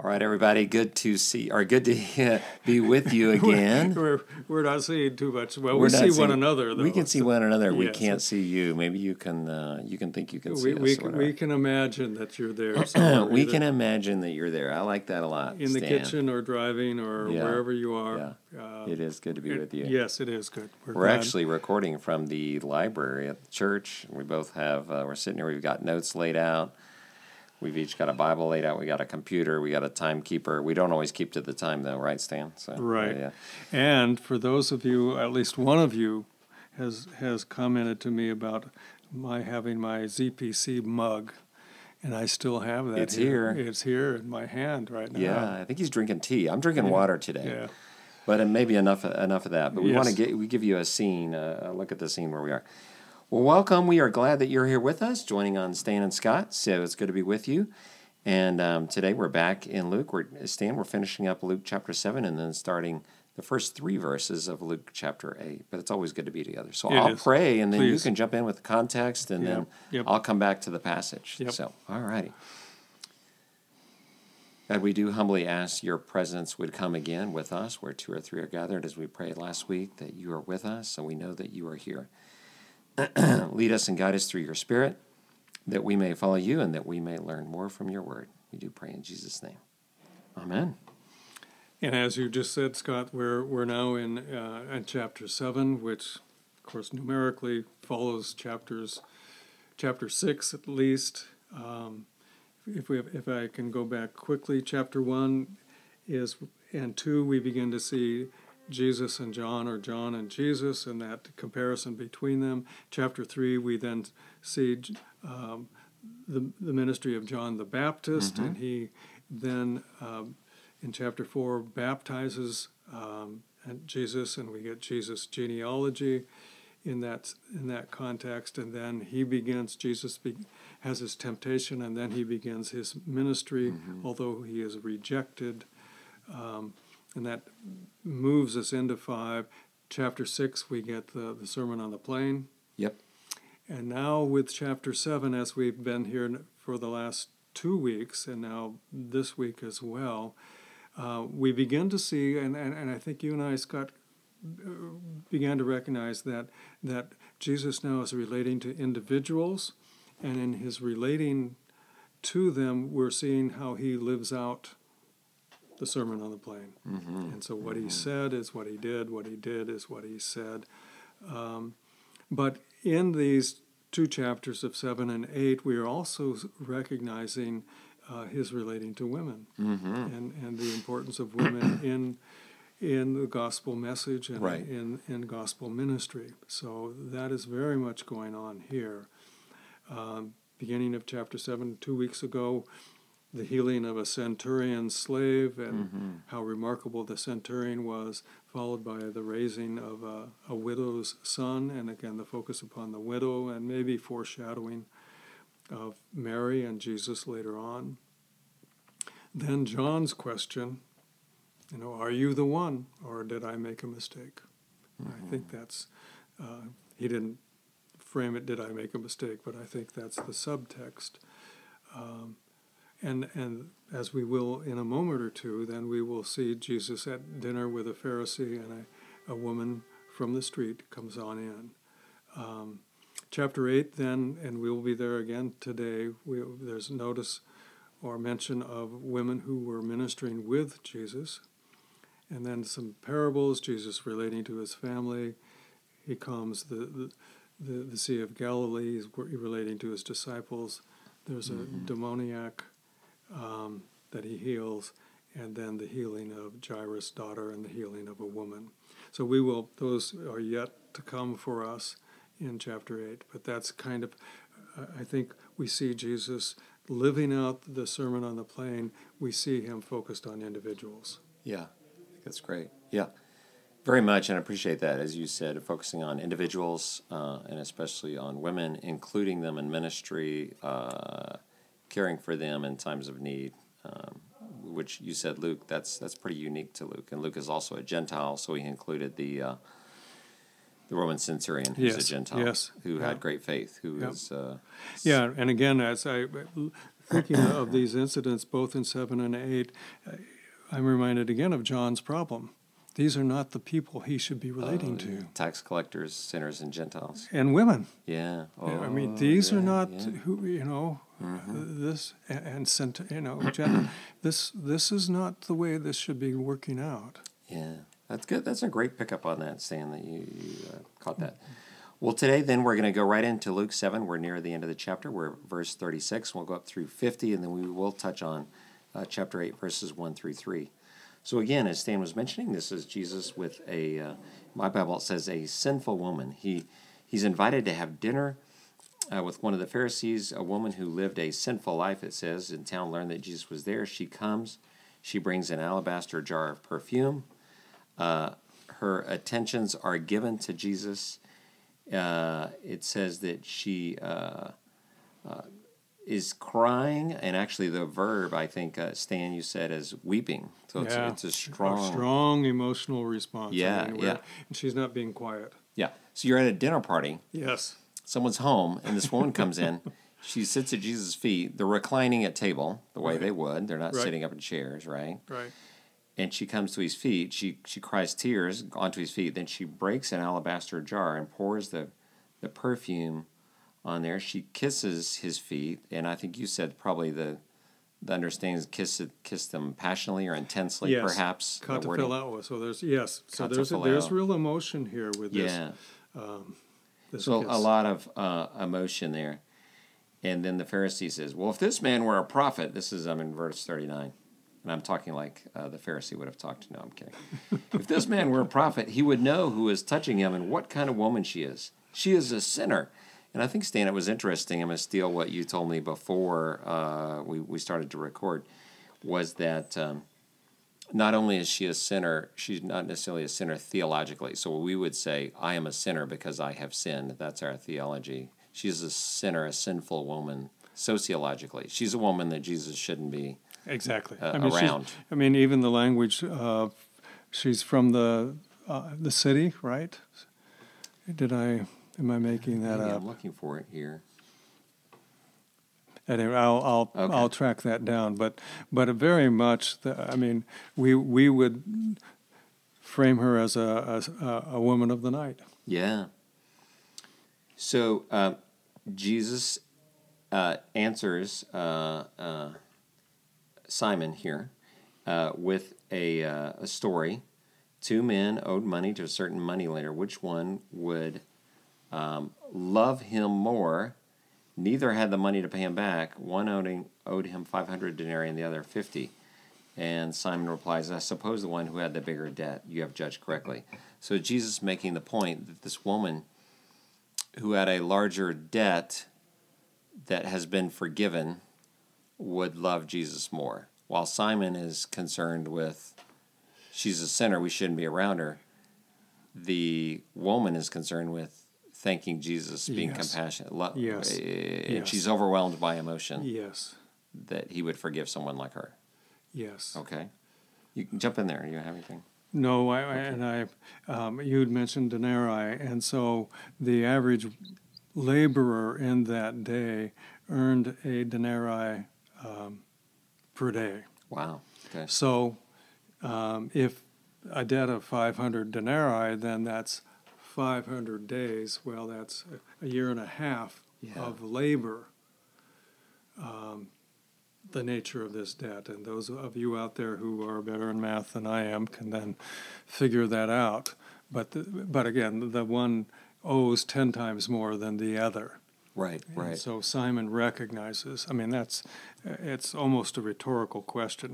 right, everybody. Good to be with you again. We're not seeing too much. Well, We're we not see seeing- one another, though. We can see one another. We yes. can't see you. Maybe you can think you can see us. We can imagine that you're there. We can imagine that you're there. I like that a lot. In the Stan. kitchen or driving or wherever you are. Yeah. It is good to be with you. Yes, it is good. We're actually recording from the library at the church. We both have, we're sitting here, we've got notes laid out. We've each got a Bible laid out. We got a computer. We got a timekeeper. We don't always keep to the time, though, right, Stan? So, right. Yeah. And for those of you, at least one of you has commented to me about my having my ZPC mug, and I still have that. It's here. It's here in my hand right now. Yeah, I think he's drinking tea. I'm drinking water today. Yeah. But maybe enough of that. But we give you a scene, a look at the scene where we are. Well, welcome. We are glad that you're here with us, joining on Stan and Scott. So it's good to be with you. And today we're back in Luke. We're finishing up Luke chapter 7 and then starting the first 3 verses of Luke chapter 8. But it's always good to be together. So I'll pray, and then you can jump in with the context, and then I'll come back to the passage. Yep. So, all righty. God, we do humbly ask your presence would come again with us where 2 or 3 are gathered, as we prayed last week, that you are with us, so we know that you are here. Lead us and guide us through your Spirit, that we may follow you and that we may learn more from your word. We do pray in Jesus' name. Amen. And as you just said, Scott, we're now in chapter 7, which, of course, numerically follows chapter 6 at least. If I can go back quickly, chapter 1 and 2, we begin to see Jesus and John, or John and Jesus, and that comparison between them. Chapter 3, we then see the ministry of John the Baptist, and he then, in chapter 4, baptizes Jesus, and we get Jesus' genealogy in that context, and then Jesus has his temptation, and then he begins his ministry, although he is rejected. And that moves us into 5. Chapter 6, we get the Sermon on the Plain. Yep. And now with chapter 7, as we've been here for the last 2 weeks, and now this week as well, we begin to see, and I think you and I, Scott, began to recognize that Jesus now is relating to individuals, and in his relating to them, we're seeing how he lives out the Sermon on the Plain. And so what he said is what he did is what he said. But in these 2 chapters of 7 and 8, we are also recognizing his relating to women and the importance of women in the gospel message and in gospel ministry. So that is very much going on here. Beginning of chapter 7, 2 weeks ago, the healing of a centurion slave and how remarkable the centurion was, followed by the raising of a widow's son, and again the focus upon the widow, and maybe foreshadowing of Mary and Jesus later on. Then John's question, are you the one, or did I make a mistake? I think that's, he didn't frame it, did I make a mistake, but I think that's the subtext. And as we will in a moment or two, then we will see Jesus at dinner with a Pharisee, and a woman from the street comes on in. Chapter 8 then, and we'll be there again today, there's notice or mention of women who were ministering with Jesus. And then some parables, Jesus relating to his family. He calms the Sea of Galilee, he's relating to his disciples. There's a demoniac that he heals, and then the healing of Jairus' daughter and the healing of a woman. So those are yet to come for us in chapter 8. But that's kind of, I think we see Jesus living out the Sermon on the Plain. We see him focused on individuals. Yeah, I think that's great. Yeah, very much, and I appreciate that, as you said, focusing on individuals and especially on women, including them in ministry, caring for them in times of need, which you said, Luke, that's pretty unique to Luke. And Luke is also a Gentile, so he included the Roman centurion, who's a Gentile, who had great faith, who was... and again, as I thinking of these incidents, both in 7 and 8, I'm reminded again of John's problem. These are not the people he should be relating to. Tax collectors, sinners, and Gentiles. And women. Yeah. Oh, I mean, these are not yeah. who, this, this is not the way this should be working out. Yeah, that's good. That's a great pickup on that, Stan, that you caught that. Well, today then we're going to go right into Luke 7. We're near the end of the chapter. We're at verse 36. We'll go up through 50, and then we will touch on chapter 8, verses 1 through 3. So again, as Stan was mentioning, this is Jesus with my Bible says a sinful woman. He's invited to have dinner with one of the Pharisees, a woman who lived a sinful life, it says, in town, learned that Jesus was there. She comes. She brings an alabaster jar of perfume. Her attentions are given to Jesus. It says that she is crying, and actually the verb, I think, Stan, you said, is weeping. So it's a strong emotional response. Yeah, and she's not being quiet. Yeah. So you're at a dinner party. Yes. Someone's home, and this woman comes in. She sits at Jesus' feet. They're reclining at table the way they would. They're not sitting up in chairs, right? Right. And she comes to his feet. She cries tears onto his feet. Then she breaks an alabaster jar and pours the perfume on there. She kisses his feet, and I think you said probably the understanding is kiss them passionately or intensely, perhaps. Kataphilau. So there's real emotion here with this. Yeah. This so kiss. A lot of emotion there. And then the Pharisee says, well, if this man were a prophet, I'm in verse 39, and I'm talking like the Pharisee would have talked. No, I'm kidding. If this man were a prophet, he would know who is touching him and what kind of woman she is. She is a sinner. And I think, Stan, it was interesting. I'm going to steal what you told me before we started to record, was that not only is she a sinner, she's not necessarily a sinner theologically. So we would say, I am a sinner because I have sinned. That's our theology. She's a sinner, a sinful woman, sociologically. She's a woman that Jesus shouldn't be exactly around. Even the language, she's from the city, right? Am I making that up? I'm looking for it here. Anyway, I'll track that down. But very much, we would frame her as a woman of the night. Yeah. So Jesus answers Simon here with a story. 2 men owed money to a certain moneylender. Which one would love him more? Neither had the money to pay him back. One owed him 500 denarii and the other 50. And Simon replies, I suppose the one who had the bigger debt. You have judged correctly. So Jesus making the point that this woman who had a larger debt that has been forgiven would love Jesus more. While Simon is concerned with, she's a sinner, we shouldn't be around her, the woman is concerned with thanking Jesus, being compassionate. And she's overwhelmed by emotion. Yes. That he would forgive someone like her. Yes. Okay. You can jump in there. You have anything? No, you had mentioned denarii, and so the average laborer in that day earned a denarii per day. Wow. Okay. So if a debt of 500 denarii, then that's 500 days. Well, that's a year and a half of labor. The nature of this debt, and those of you out there who are better in math than I am can then figure that out. But again, the one owes 10 times more than the other. Right. And so Simon recognizes. It's almost a rhetorical question.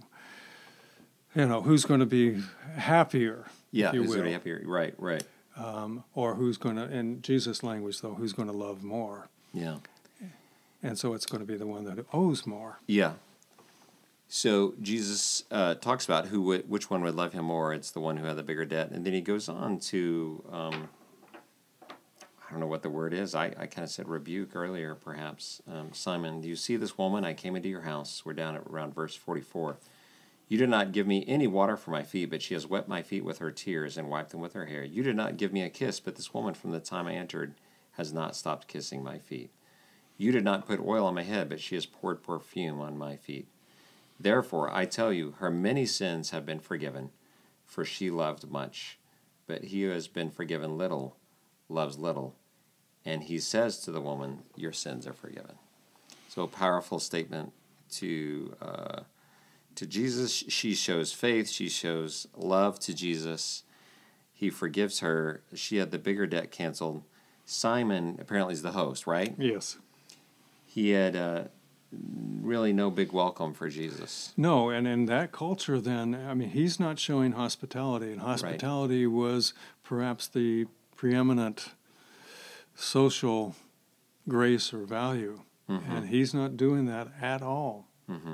Who's going to be happier? Yeah, who's going to be happier? Right. Or who's going to, in Jesus' language though, who's going to love more? Yeah. And so it's going to be the one that owes more. Yeah. So Jesus talks about which one would love him more. It's the one who had the bigger debt. And then he goes on to, I don't know what the word is. I kind of said rebuke earlier, perhaps. Simon, do you see this woman? I came into your house. We're down at around verse 44. You did not give me any water for my feet, but she has wet my feet with her tears and wiped them with her hair. You did not give me a kiss, but this woman from the time I entered has not stopped kissing my feet. You did not put oil on my head, but she has poured perfume on my feet. Therefore, I tell you, her many sins have been forgiven, for she loved much. But he who has been forgiven little loves little. And he says to the woman, your sins are forgiven. So a powerful statement to Jesus. She shows faith. She shows love to Jesus. He forgives her. She had the bigger debt canceled. Simon apparently is the host, right? Yes. He had really no big welcome for Jesus. No, and in that culture then, I mean, he's not showing hospitality, and hospitality was perhaps the preeminent social grace or value, and he's not doing that at all.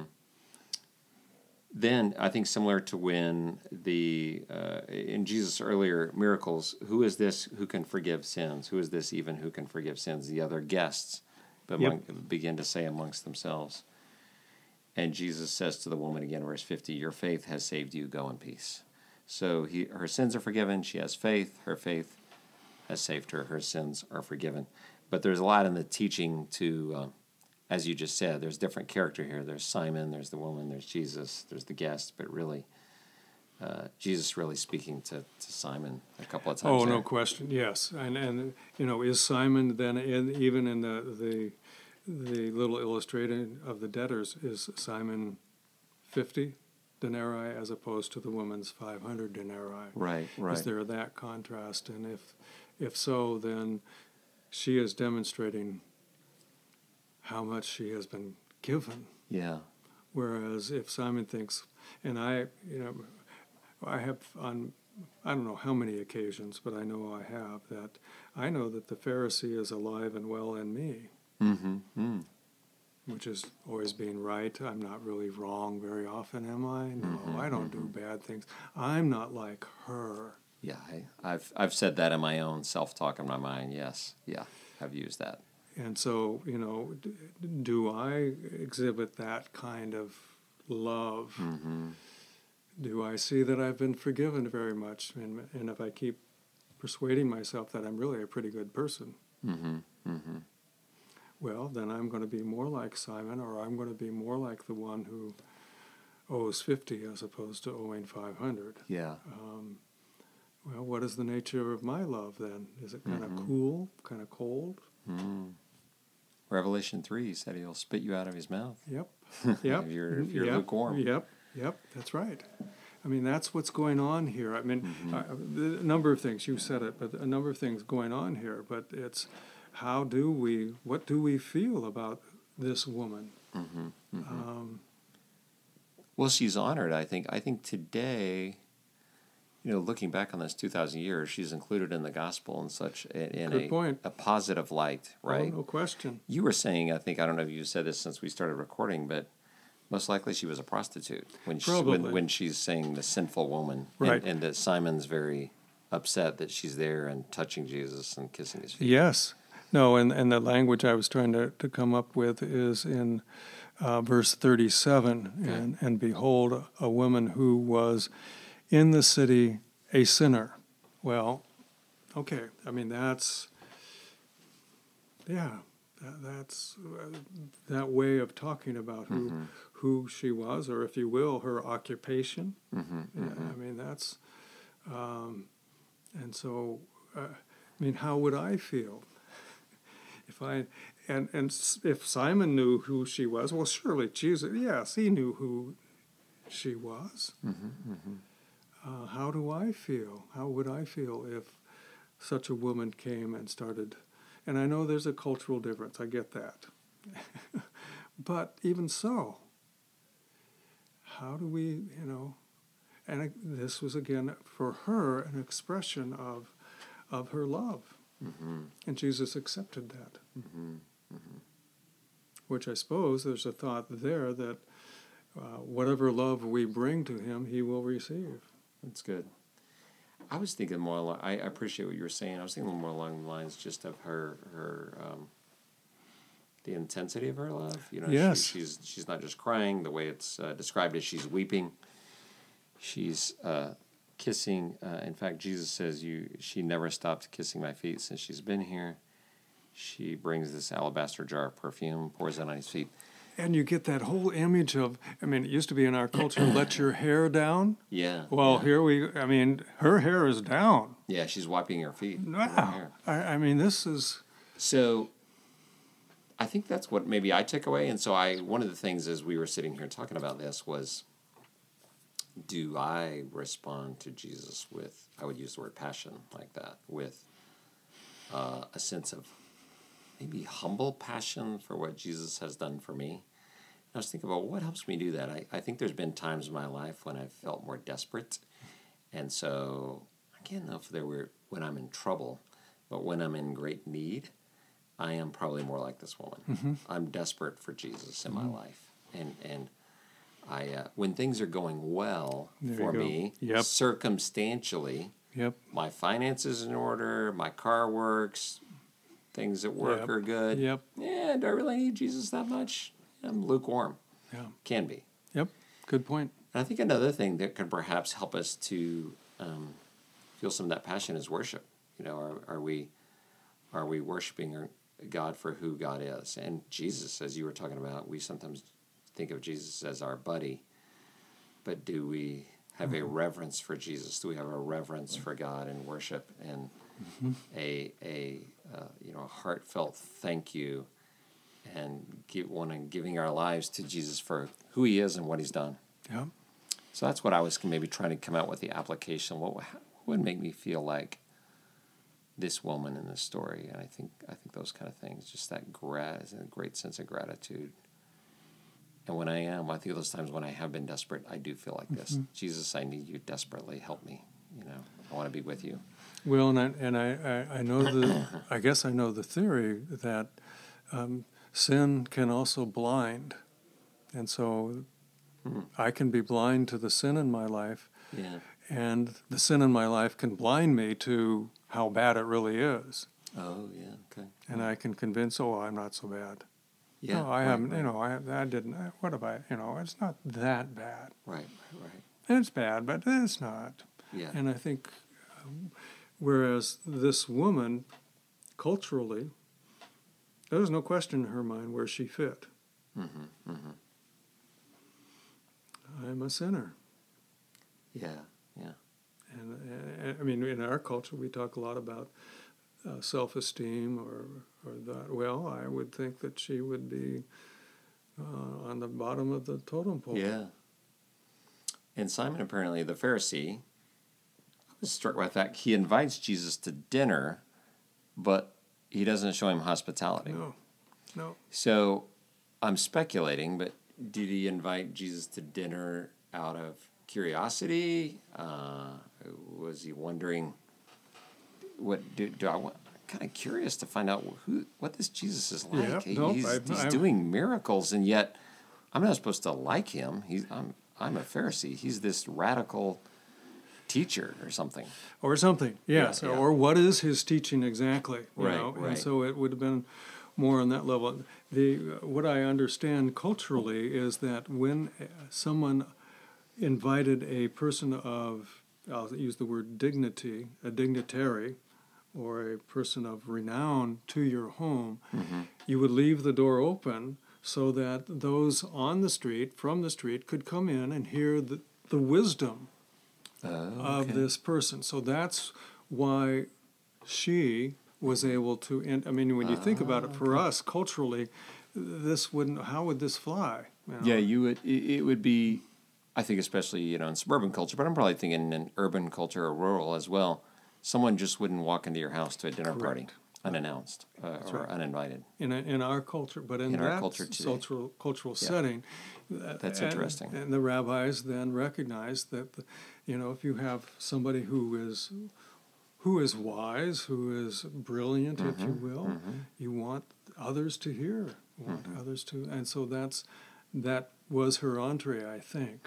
Then I think similar to when in Jesus' earlier miracles, who is this who can forgive sins? Who is this even who can forgive sins? The other guests begin to say amongst themselves. And Jesus says to the woman again, verse 50, your faith has saved you, go in peace. So her sins are forgiven, she has faith, her faith has saved her, her sins are forgiven. But there's a lot in the teaching to, as you just said, there's different character here. There's Simon, there's the woman, there's Jesus, there's the guest, but really, Jesus really speaking to Simon a couple of times. Oh, no question, yes. And is Simon then, even in the little illustration of the debtors, is Simon 50 denarii as opposed to the woman's 500 denarii? Right. Is there that contrast? And if so, then she is demonstrating how much she has been given. Yeah. Whereas if Simon thinks, and I have on, I don't know how many occasions, but I know that the Pharisee is alive and well in me. Which is always being right. I'm not really wrong very often, am I? No, I don't do bad things. I'm not like her. Yeah, I've said that in my own self-talk in my mind. Yes, yeah, I've used that. And so, do I exhibit that kind of love? Do I see that I've been forgiven very much? And if I keep persuading myself that I'm really a pretty good person, well, then I'm going to be more like Simon, or I'm going to be more like the one who owes 50 as opposed to owing 500. Yeah. Well, what is the nature of my love then? Is it kind of cool, kind of cold? Revelation 3 said he'll spit you out of his mouth. Yep. if you're lukewarm. Yep, that's right. I mean, that's what's going on here. I mean, a number of things, you said it, but a number of things going on here, but it's what do we feel about this woman? Well, she's honored, I think. I think today, looking back on this 2,000 years, she's included in the gospel in such a positive light, right? Oh, no question. You were saying, I don't know if you said this since we started recording, but most likely she was a prostitute when she's saying the sinful woman, right? And that Simon's very upset that she's there and touching Jesus and kissing his feet. Yes. No, and the language I was trying to come up with is in verse 37, okay. and behold, a woman who was in the city a sinner. Well, okay, I mean, that's that way of talking about who she was, or if you will, her occupation. I mean, that's, and so, how would I feel? If Simon knew who she was, well, surely Jesus, yes, he knew who she was. How do I feel? How would I feel if such a woman came and started? And I know there's a cultural difference, I get that. But even so, how do we, and this was again for her an expression of her love. And Jesus accepted that. Which I suppose there's a thought there that whatever love we bring to him, he will receive. That's good. I was thinking more I appreciate what you were saying. I was thinking more along the lines just of her the intensity of her love. Yes. She's not just crying the way it's described as she's weeping. She's kissing. In fact, Jesus says she never stopped kissing my feet since she's been here. she brings this alabaster jar of perfume, pours it on his feet. And you get that whole image of, I mean, it used to be in our culture, let your hair down. Yeah. Well, yeah. her hair is down. Yeah, she's wiping her feet. Wow. I mean, this is... So I think that's what maybe I took away. And so one of the things as we were sitting here talking about this was, do I respond to Jesus with, I would use the word passion like that, with a sense of maybe humble passion for what Jesus has done for me. I was thinking about what helps me do that. I think there's been times in my life when I felt more desperate. And so I can't know if there were when I'm in trouble, but when I'm in great need, I am probably more like this woman. Mm-hmm. I'm desperate for Jesus in my life. And I when things are going well for me, Yep. circumstantially, Yep. my finances in order, my car works, things at work Yep. are good. Yep. Yeah, do I really need Jesus that much? I'm lukewarm. Yeah. Can be. Yep. Good point. And I think another thing that could perhaps help us to feel some of that passion is worship. You know, are we worshiping God for who God is? And Jesus, as you were talking about, we sometimes think of Jesus as our buddy, but do we have a reverence for Jesus? Do we have a reverence for God and worship and a heartfelt thank you and giving our lives to Jesus for who he is and what he's done? Yeah. So that's what I was maybe trying to come out with the application. What would make me feel like this woman in this story? And I think those kind of things, just that a great sense of gratitude. And when I think of those times when I have been desperate, I do feel like this. Jesus, I need you desperately. Help me. You know, I want to be with you. Well, and I know I guess I know the theory that sin can also blind, and so I can be blind to the sin in my life, and the sin in my life can blind me to how bad it really is. Oh, yeah, okay. And I can convince, I'm not so bad. Yeah, no, I haven't. Right. I didn't. What have I? It's not that bad. Right. It's bad, but it's not. Yeah. And I think, whereas this woman, culturally, there was no question in her mind where she fit. I'm a sinner. Yeah. And I mean, in our culture, we talk a lot about self-esteem or that. Well, I would think that she would be on the bottom of the totem pole. Yeah. And Simon, apparently the Pharisee, I was struck by the fact he invites Jesus to dinner, but he doesn't show him hospitality. No. So I'm speculating, but did he invite Jesus to dinner out of curiosity? Was he wondering I'm kind of curious to find out what this Jesus is like. He's doing miracles, and yet I'm not supposed to like him. I'm a Pharisee. He's this radical teacher or something. Yes. Yeah. Or what is his teaching exactly? Right. And so it would have been more on that level. What I understand culturally is that when someone invited a person of, I'll use the word dignity, a dignitary, or a person of renown to your home, you would leave the door open so that those on the street, from the street, could come in and hear the wisdom of this person. So that's why she was able to, and I mean, when you think about it, for us, culturally, how would this fly? Yeah, it would be, I think, especially, in suburban culture, but I'm probably thinking in urban culture or rural as well, someone just wouldn't walk into your house to a dinner party unannounced or uninvited. In our culture, but in our that culture cultural setting, that's interesting. And the rabbis then recognized that, if you have somebody who is wise, who is brilliant, if you will, you want others to hear, and so that was her entree, I think.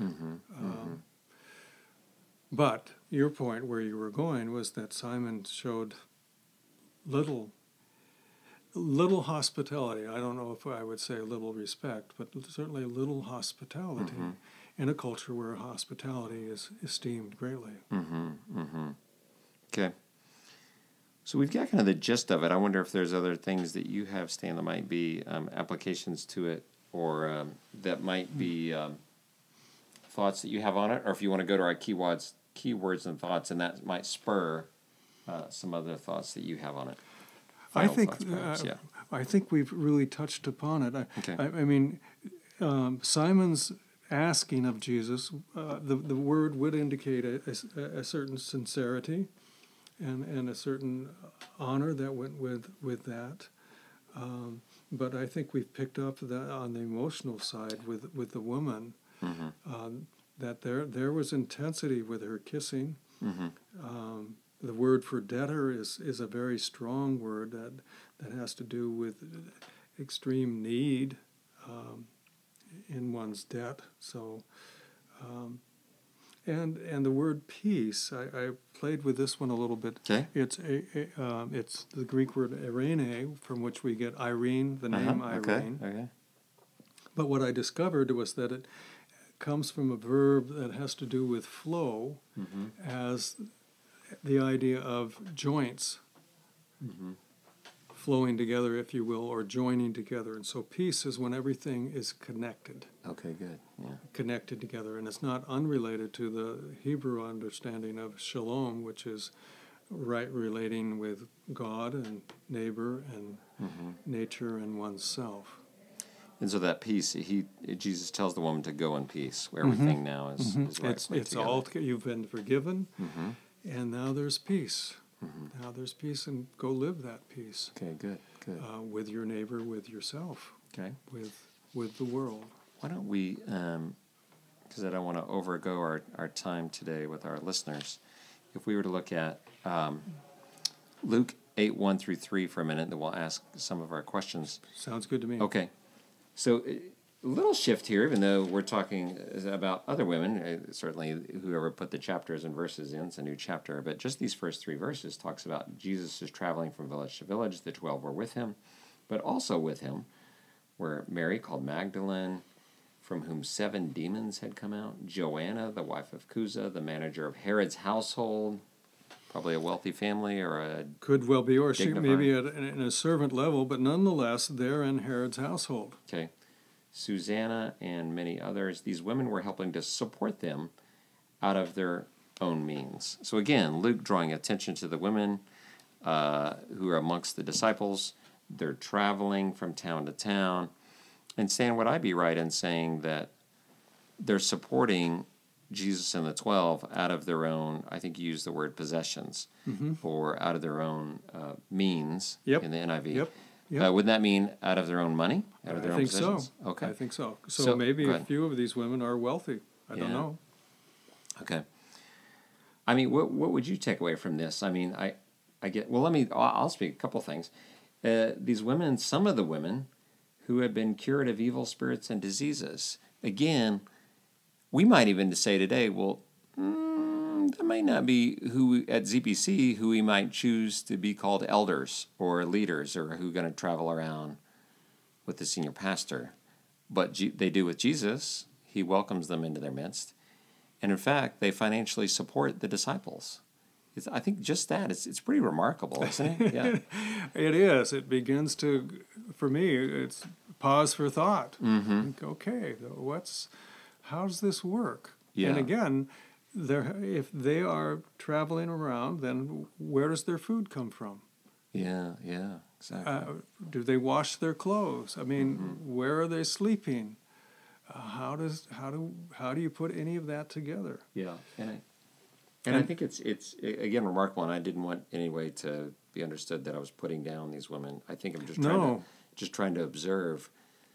But your point where you were going was that Simon showed little hospitality. I don't know if I would say little respect, but certainly little hospitality in a culture where hospitality is esteemed greatly. Okay. So we've got kind of the gist of it. I wonder if there's other things that you have, Stan, that might be applications to it, or that might be thoughts that you have on it, or if you want to go to our keywords and thoughts, and that might spur some other thoughts that you have on it. I Final think thoughts, perhaps, yeah. I think we've really touched upon it. Okay. I mean, Simon's asking of Jesus, the word would indicate a certain sincerity and a certain honor that went with that. But I think we've picked up that on the emotional side with the woman, that there was intensity with her kissing. The word for debtor is a very strong word that has to do with extreme need in one's debt. So, and the word peace, I played with this one a little bit. Okay. It's it's the Greek word eirene, from which we get Irene, the name Irene. Okay. But what I discovered was that it comes from a verb that has to do with flow, as the idea of joints flowing together, if you will, or joining together. And so peace is when everything is connected. Okay, good. Yeah. Connected together. And it's not unrelated to the Hebrew understanding of shalom, which is right relating with God and neighbor and nature and oneself. And so that peace, Jesus tells the woman to go in peace, where everything now is right. It's all, you've been forgiven, and now there's peace. Now there's peace, and go live that peace. Okay, good. With your neighbor, with yourself, Okay. with the world. Why don't we, because I don't want to overgo our time today with our listeners, if we were to look at Luke 8:1-3 for a minute, then we'll ask some of our questions. Sounds good to me. Okay. So a little shift here, even though we're talking about other women, certainly whoever put the chapters and verses in, it's a new chapter, but just these first 3 verses talks about Jesus is traveling from village to village, the 12 were with him, but also with him were Mary, called Magdalene, from whom 7 demons had come out, Joanna, the wife of Chuza, the manager of Herod's household, probably a wealthy family or a could well be, or she dignified. maybe in a servant level, but nonetheless they're in Herod's household. Okay. Susanna and many others. These women were helping to support them out of their own means. So again, Luke drawing attention to the women who are amongst the disciples. They're traveling from town to town. And Stan, would I be right in saying that they're supporting Jesus and the 12 out of their own, I think you used the word possessions, or out of their own means in the NIV. Yep. Wouldn't that mean out of their own money? Out of their own possessions? So. Okay. I think so. So maybe a good. few of these women are wealthy. I don't know. Okay. I mean, what would you take away from this? I mean, I get, well, I'll speak a couple things. These women, some of the women who had been cured of evil spirits and diseases, again, we might even say today, well, that might not be who at ZPC who we might choose to be called elders or leaders or who are going to travel around with the senior pastor. But they do with Jesus. He welcomes them into their midst. And in fact, they financially support the disciples. I think just that, it's pretty remarkable, isn't it? Yeah. It is. It begins to, for me, it's pause for thought. Think, okay, how does this work? Yeah. And again, if they are traveling around, then where does their food come from? Yeah, exactly. Do they wash their clothes? I mean, where are they sleeping? How do you put any of that together? Yeah, and I think it's again remarkable, and I didn't want any way to be understood that I was putting down these women. I think I'm just trying to observe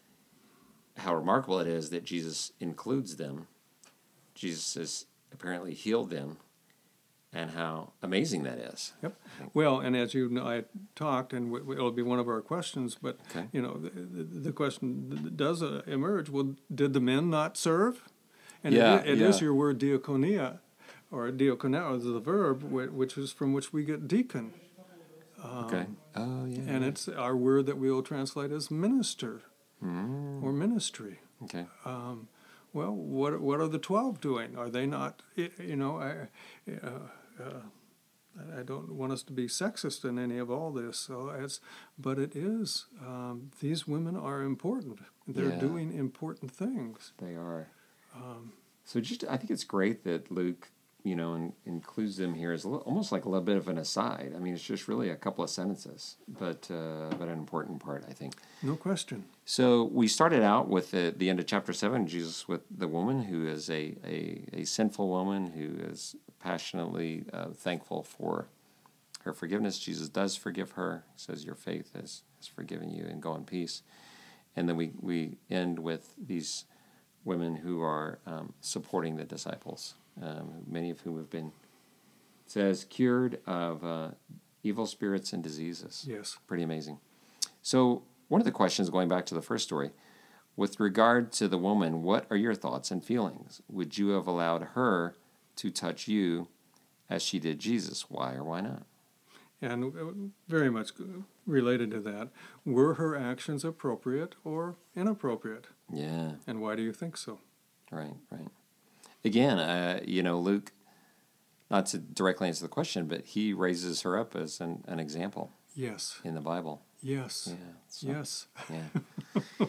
how remarkable it is that Jesus includes them. Jesus has apparently healed them, and how amazing that is. Yep. Well, and as you know, I talked, and it'll be one of our questions, but the question does emerge. Well, did the men not serve? And it is your word diakonia, or diakonia, is the verb, which is from which we get deacon. Okay. Oh, yeah. And it's our word that we will translate as minister or ministry. Okay. Well, what are the 12 doing? Are they not, I don't want us to be sexist in any of all this. But it is. These women are important. They're doing important things. They are. So I think it's great that Luke, includes them here as almost like a little bit of an aside. I mean, it's just really a couple of sentences, but an important part, I think. No question. So we started out with the end of chapter 7, Jesus with the woman who is a sinful woman who is passionately thankful for her forgiveness. Jesus does forgive her. He says, your faith has forgiven you, and go in peace. And then we end with these women who are supporting the disciples, many of whom have been, it says, cured of evil spirits and diseases. Yes. Pretty amazing. So one of the questions, going back to the first story, with regard to the woman, what are your thoughts and feelings? Would you have allowed her to touch you as she did Jesus? Why or why not? And very much related to that, were her actions appropriate or inappropriate? Yeah. And why do you think so? Right. Again, Luke, not to directly answer the question, but he raises her up as an example. Yes. In the Bible. Yes. Yeah. So, yes. Yeah.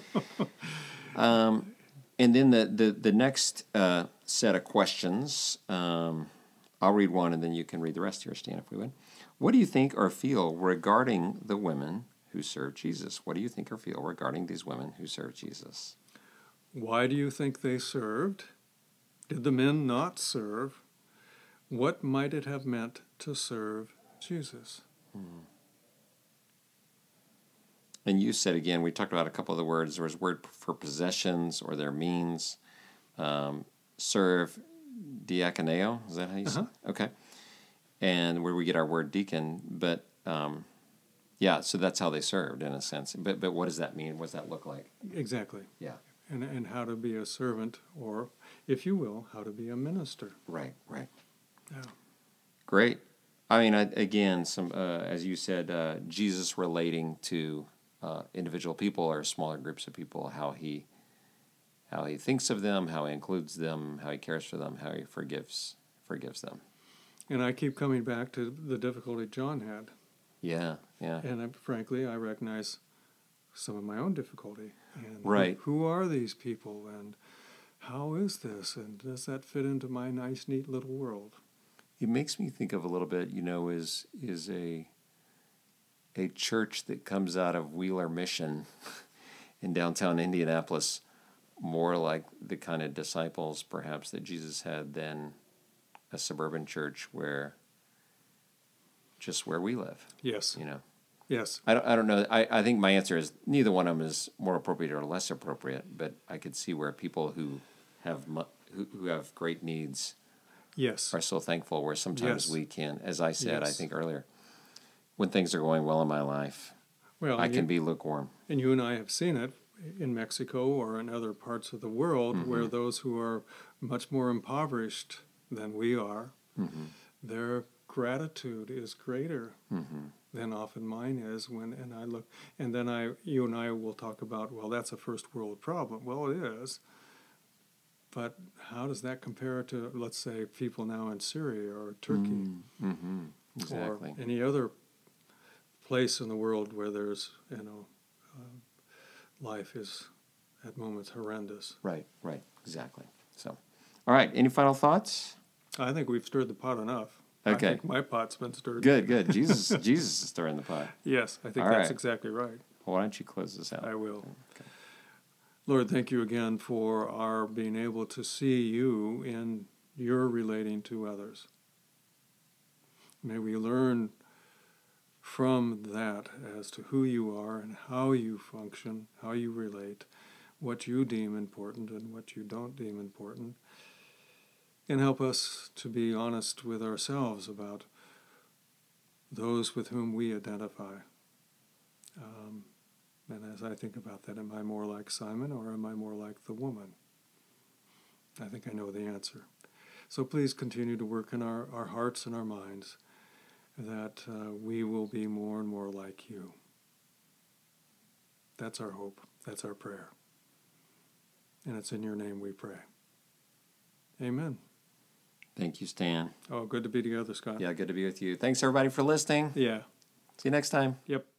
And then the next set of questions, I'll read one and then you can read the rest here, Stan, if we would. What do you think or feel regarding the women who served Jesus? What do you think or feel regarding these women who served Jesus? Why do you think they served? Did the men not serve? What might it have meant to serve Jesus? And you said, again, we talked about a couple of the words. There was word for possessions or their means. Serve, diakoneo, is that how you say it? Okay. And where we get our word deacon. But, so that's how they served, in a sense. But what does that mean? What does that look like? Exactly. Yeah. And how to be a servant, or, if you will, how to be a minister. Right. Yeah. Great. I mean, again, as you said, Jesus relating to individual people or smaller groups of people, how he thinks of them, how he includes them, how he cares for them, how he forgives them. And I keep coming back to the difficulty John had. Yeah. And frankly, I recognize some of my own difficulty. And right. Who are these people, and how is this, and does that fit into my nice, neat little world? It makes me think of a little bit, is a church that comes out of Wheeler Mission in downtown Indianapolis more like the kind of disciples perhaps that Jesus had than a suburban church where we live. Yes. Yes. I don't know. I think my answer is neither one of them is more appropriate or less appropriate, but I could see where people who have great needs yes. are so thankful, where sometimes we can, as I said, I think earlier, when things are going well in my life, I can be lukewarm. And you and I have seen it in Mexico or in other parts of the world where those who are much more impoverished than we are, their gratitude is greater than often mine is and I look, and then you and I will talk about, well, that's a first world problem. Well, it is. But how does that compare to, let's say, people now in Syria or Turkey Exactly. or any other place in the world where there's, life is at moments horrendous. Right, exactly. So, all right, any final thoughts? I think we've stirred the pot enough. Okay. I think my pot's been stirred. Good. Jesus is stirring the pot. Yes, I think all that's right. exactly right. Well, why don't you close this out? I will. Okay. Lord, thank you again for our being able to see you in your relating to others. May we learn from that as to who you are and how you function, how you relate, what you deem important and what you don't deem important, and help us to be honest with ourselves about those with whom we identify. And as I think about that, am I more like Simon or am I more like the woman? I think I know the answer. So please continue to work in our hearts and our minds that we will be more and more like you. That's our hope. That's our prayer. And it's in your name we pray. Amen. Thank you, Stan. Oh, good to be together, Scott. Yeah, good to be with you. Thanks, everybody, for listening. Yeah. See you next time. Yep.